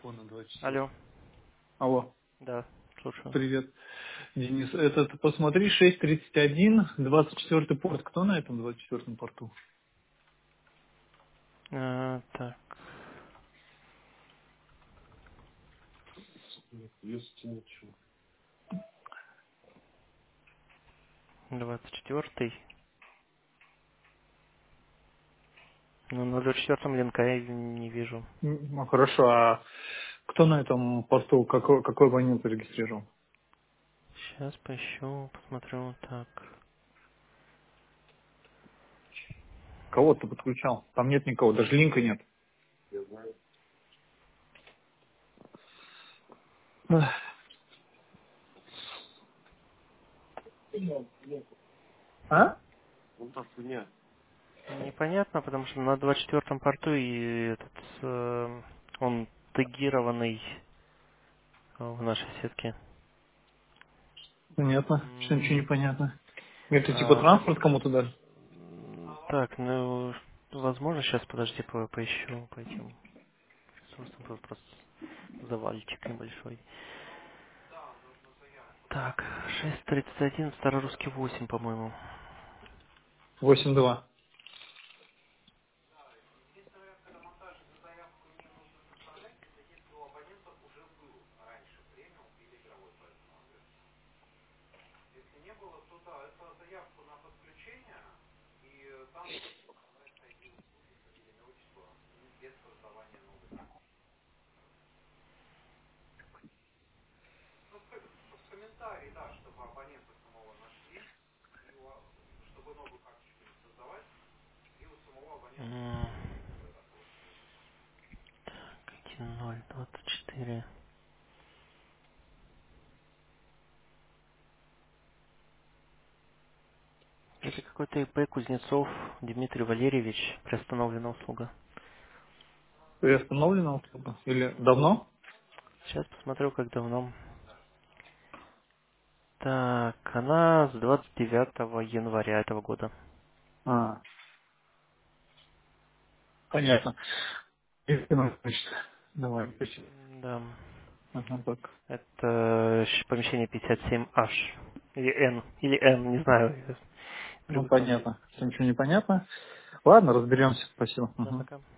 телефона 24. Алло, Алло, да, слушаю. привет, Денис. Этот, посмотри, 631, 24 порт. Кто на этом 24 порту? Так, 24-й. Ну, на 24-м линка я не вижу. Ну, хорошо, а кто на этом порту, какой абонент зарегистрировал? Сейчас поищу, посмотрю. Так. Кого ты подключал? Там нет никого, даже линка нет. Эх. А? Непонятно, потому что на 24-м порту и этот, он тегированный в нашей сетке. Понятно, что ничего не М, понятно. Это типа а, транспорт кому-то даже? так, ну, возможно, сейчас, подожди, поищу по этим ресурсам, тут просто завальчик небольшой. Так, 631, старорусский 8, по-моему. 8.2. М, 1024. Это какой-то ИП Кузнецов Дмитрий Валерьевич, приостановлена услуга. Приостановлена услуга? Или давно? Сейчас посмотрю, как давно. Так, она с 29 января этого года. А, понятно. Значит, давай, спасибо. Да. Ага, так. Это помещение 57H. Или N. Или N, не знаю. Я Ну, привык. понятно. Все ничего не понятно. Ладно, разберемся. Спасибо. Да, Мгм. пока.